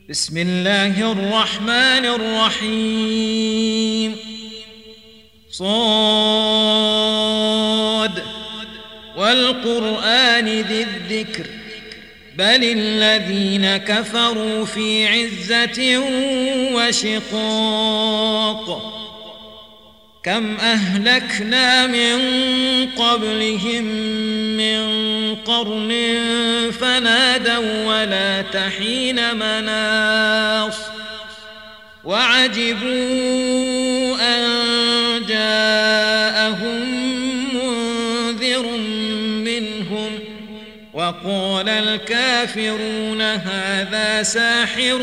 بسم الله الرحمن الرحيم صاد والقرآن ذي الذكر بل الذين كفروا في عزة وشقاق كم أهلكنا من قبلهم من قرن فنادوا ولا تحين مناص وعجبوا أن جاءهم منذر منهم وقال الكافرون هذا ساحر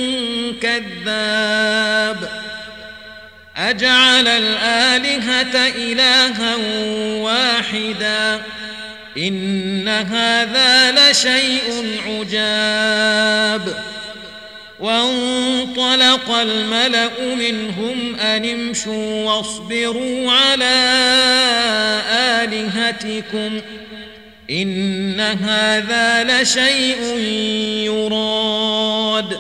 كذاب أجعل الآلهة إلها واحدا إن هذا لشيء عجاب وانطلق الملأ منهم أن امشوا واصبروا على آلهتكم إن هذا لشيء يراد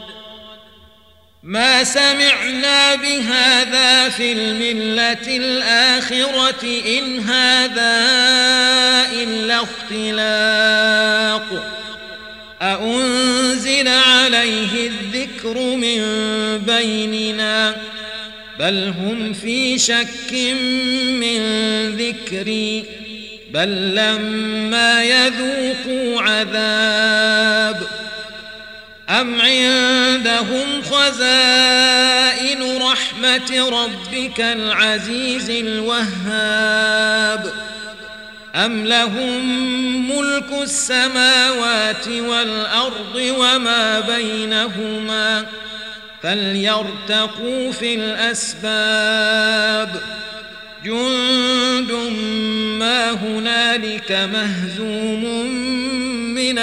ما سمعنا بهذا في الملة الآخرة إن هذا إلا اختلاق أأنزل عليه الذكر من بيننا بل هم في شك من ذكري بل لما يذوقوا عذاب أم عندهم خزائن رحمة ربك العزيز الوهاب أم لهم ملك السماوات والأرض وما بينهما فليرتقوا في الأسباب جند ما هنالك مهزوم من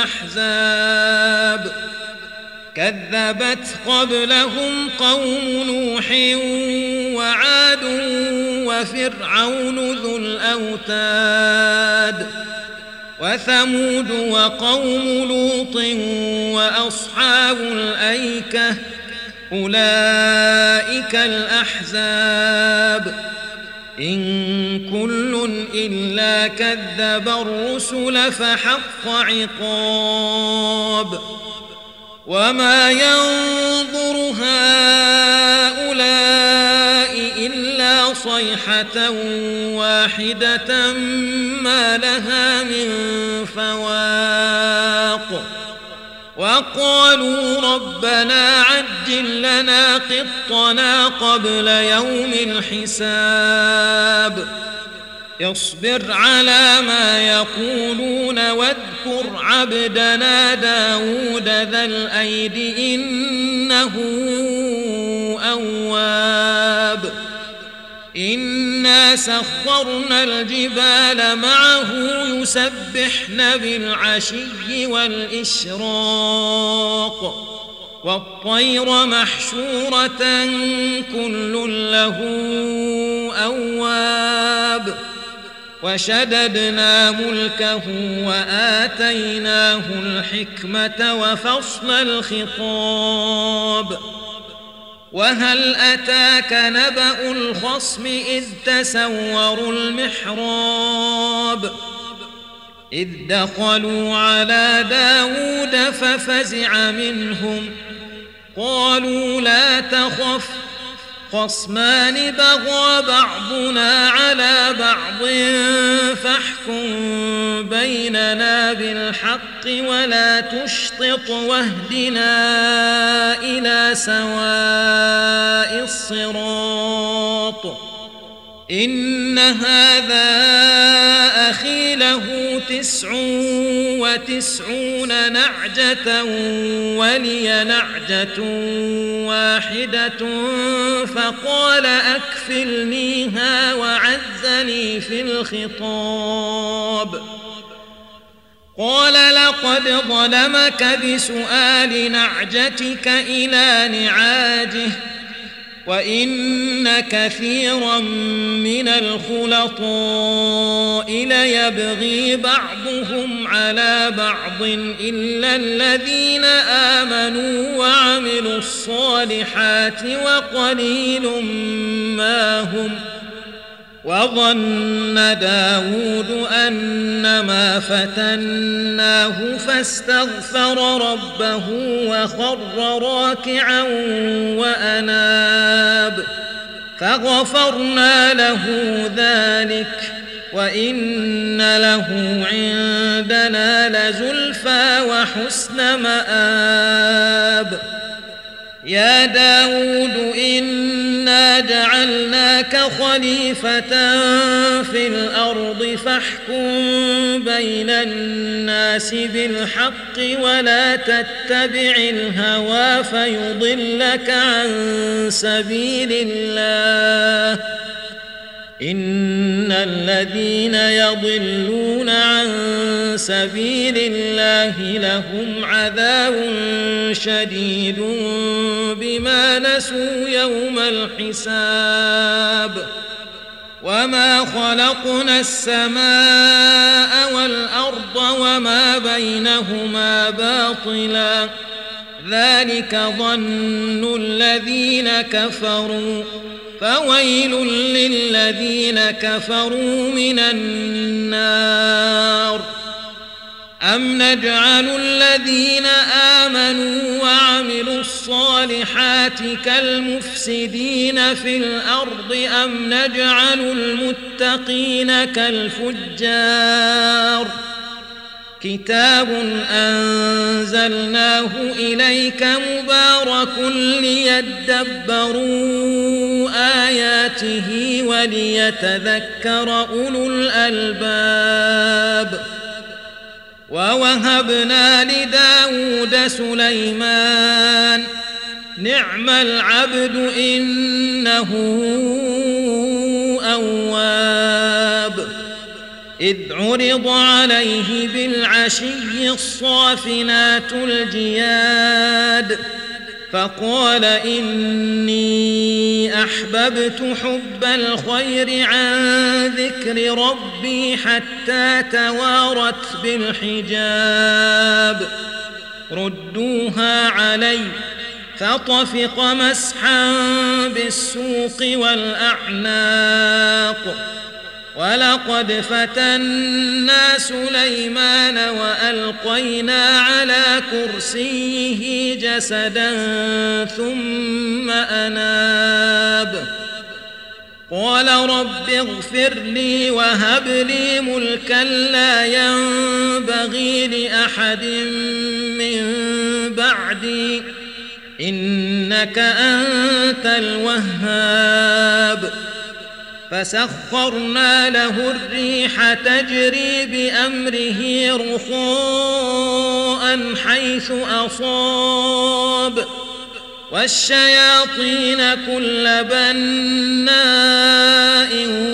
الأحزاب كذبت قبلهم قوم نوح وعاد وفرعون ذو الأوتاد وثمود وقوم لوط وأصحاب الأيكة أولئك الأحزاب إن كل إلا كذب الرسل فحق عقاب وما ينظر هؤلاء إلا صيحة واحدة ما لها من فواق وقالوا ربنا عجل لنا قطنا قبل يوم الحساب اصبر على ما يقولون واذكر عبدنا داود ذا الأيد إنه أواب إنا سخرنا الجبال معه يسبحن بالعشي والإشراق والطير محشورة كل له أواب وشددنا ملكه وآتيناه الحكمة وفصل الخطاب وهل أتاك نبأ الخصم إذ تسوروا المحراب إذ دخلوا على داود ففزع منهم قالوا لا تخف خصمان بغى بعضنا على بعض فاحكم بيننا بالحق ولا تشطط واهدنا إلى سواء الصراط إن هذا أخي له 99 نعجة ولي نعجة واحدة فقال أكفلنيها وعزني في الخطاب قال لقد ظلمك بسؤال نعجتك إلى نعاجه وإن كثيرا من الخلطاء ليبغي بعضهم على بعض إلا الذين آمنوا وعملوا الصالحات وقليل ما هم. وظن داود أنما فتناه فاستغفر ربه وخر راكعا وأناب فغفرنا له ذلك وإن له عندنا لزلفى وحسن مآب. يا داود إنا جعلناك خليفة في الأرض فاحكم بين الناس بالحق ولا تتبع الهوى فيضلك عن سبيل الله. إن الذين يضلون عن سبيل الله لهم عذاب شديد بما نسوا يوم الحساب. وما خلقنا السماء والأرض وما بينهما باطلا ذلك ظن الذين كفروا فويل للذين كفروا من النار. أم نجعل الذين آمنوا وعملوا الصالحات كالمفسدين في الأرض أم نجعل المتقين كالفجار. كتاب أنزلناه إليك مبارك ليدبروا آياته وليتذكر أولو الألباب. ووهبنا لداود سليمان نعم العبد إنه أواب. إذ عرض عليه بالعشي الصافنات الجياد فقال إني أحببت حب الخير عن ذكر ربي حتى توارت بالحجاب. ردوها علي فطفق مسحا بالسوق والأعناق. ولقد فتنا سليمان وألقينا على كرسيه جسدا ثم أناب. قال رب اغفر لي وهب لي ملكا لا ينبغي لأحد من بعدي إنك أنت الوهاب. فسخرنا له الريح تجري بأمره رخاء حيث أصاب والشياطين كل بناء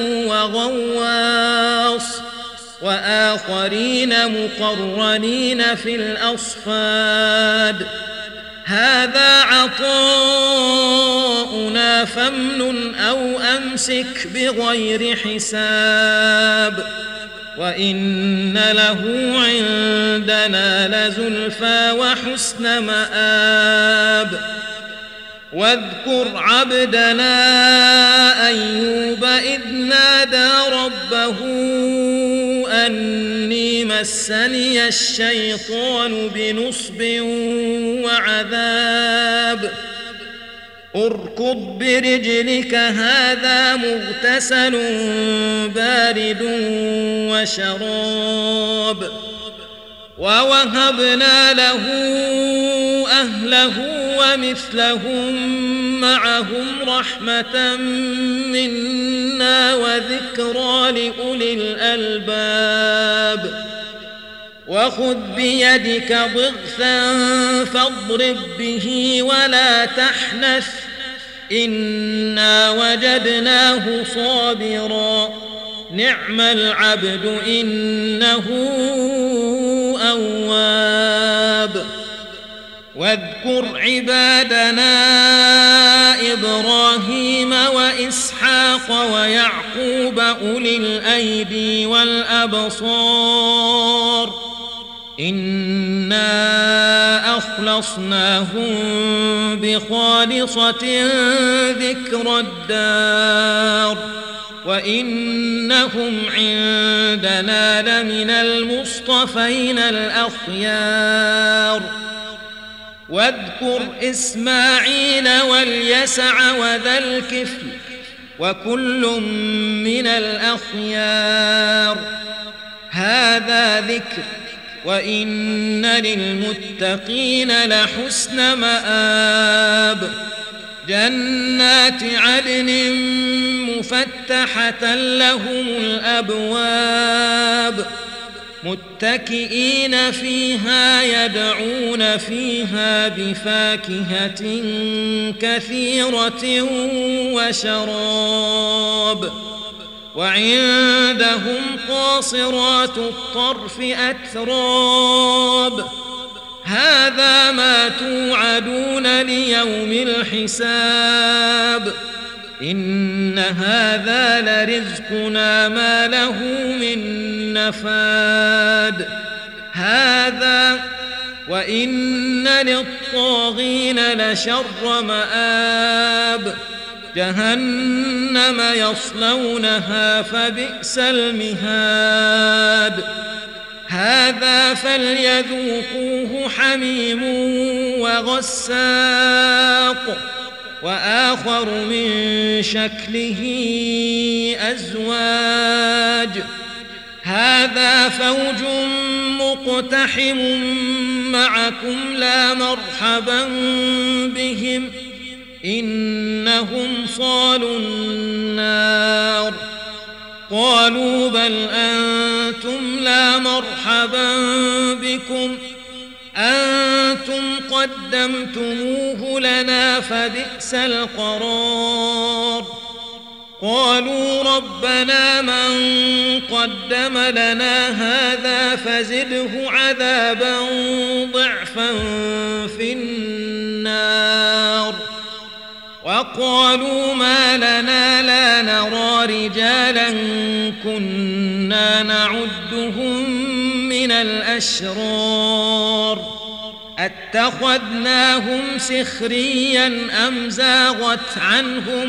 وغواص وآخرين مقرنين في الأصفاد. هذا عطاؤنا فامنن أو أمسك بغير حساب. وإن له عندنا لزلفى وحسن مآب. واذكر عبدنا أيوب إذ نادى ربه أني مسني الشيطان بنصب وعذاب. اركض برجلك هذا مغتسل بارد وشراب. ووهبنا له أهله ومثلهم معهم رحمة منا وذكرى لأولي الألباب. وخذ بيدك ضغثا فاضرب به ولا تحنث إنا وجدناه صابرا نعم العبد إنه أواب. واذكر عبادنا إبراهيم وإسحاق ويعقوب أولي الأيدي والأبصار إنا أخلصناهم بخالصة ذكر الدار وإنهم عندنا لمن المصطفين الأخيار واذكر إسماعيل واليسع وذا الكفل وكل من الأخيار هذا ذكر وإن للمتقين لحسن مآب جنات عدن مفتحة لهم الأبواب متكئين فيها يدعون فيها بفاكهة كثيرة وشراب وعندهم قاصرات الطرف أتراب هذا ما توعدون ليوم الحساب إن هذا لرزقنا ما له من نفاد هذا وإن للطاغين لشر مآب جهنم يصلونها فبئس المهاد هذا فليذوقوه حميم وغساق وآخر من شكله أزواج هذا فوج مقتحم معكم لا مرحبا بهم إنهم صالوا النار قالوا بل أنتم لا مرحبا بكم أنتم قدمتموه لنا فبئس القرار قالوا ربنا من قدم لنا هذا فزده عذابا ضعفا في النار وقالوا ما لنا لا نرى رجالا كنا نعدهم من الأشرار اتخذناهم سخريا أم زاغت عنهم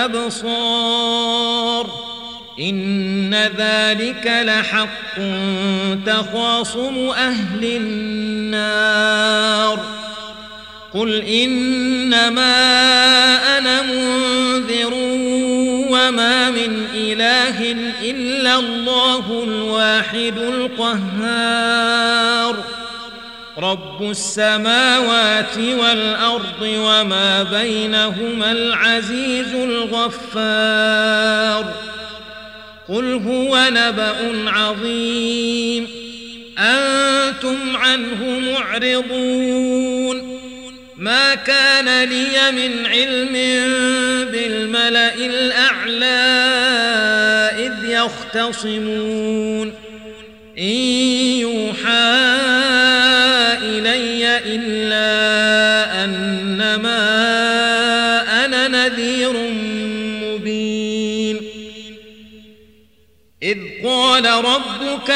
الأبصار إن ذلك لحق تخاصم أهل النار قل إنما أنا منذر وما من إله إلا الله الواحد القهار رب السماوات والأرض وما بينهما العزيز الغفار قل هو نبأ عظيم أنتم عنه معرضون ما كان لي من علم بالملأ الأعلى إذ يختصمون إن يوحى إلي إلا أنما أنا نذير مبين إذ قال ربك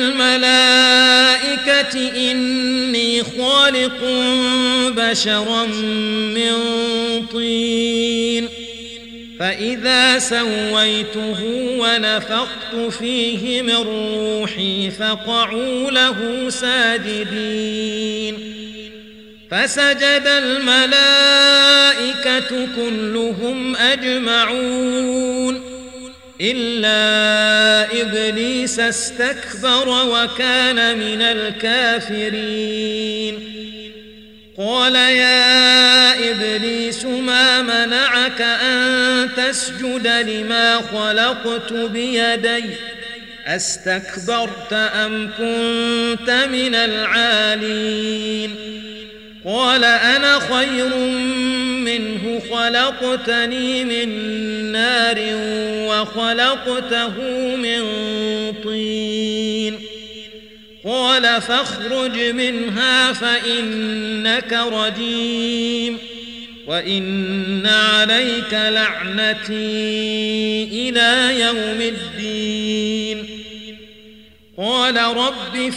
للملائكة إني خالق بشرا من طين فإذا سويته ونفخت فيه من روحي فقعوا له ساجدين فسجد الملائكة كلهم أجمعون إلا إبليس استكبر وكان من الكافرين قال يا إبليس ما منعك أن تسجد لما خلقت بيدي أستكبرت أم كنت من العالين قال أنا خير منه خلقتني من نار وخلقته من طين قال فاخرج منها فإنك رجيم وإن عليك لعنتي إلى يوم الدين. قال رب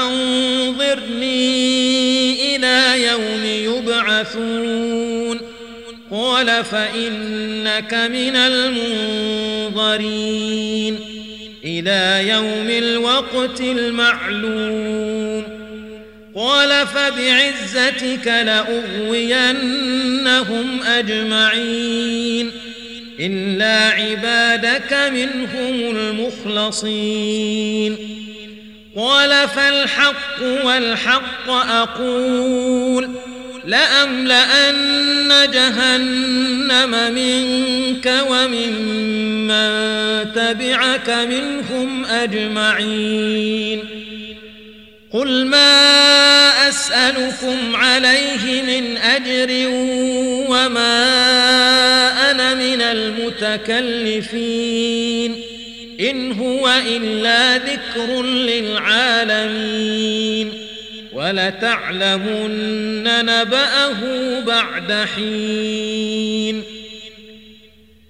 فأنظرني إلى يوم يبعثون. قال فإنك من المنظرين إلى يوم الوقت المعلوم. قال فبعزتك لأغوينهم أجمعين إلا عبادك منهم المخلصين. قال فالحق والحق أقول لأملأن جهنم منك وممن تبعك منهم أجمعين. قل ما أسألكم عليه من أجر وما أنا من المتكلفين إن هو إلا ذكر للعالمين ولتعلمن نبأه بعد حين.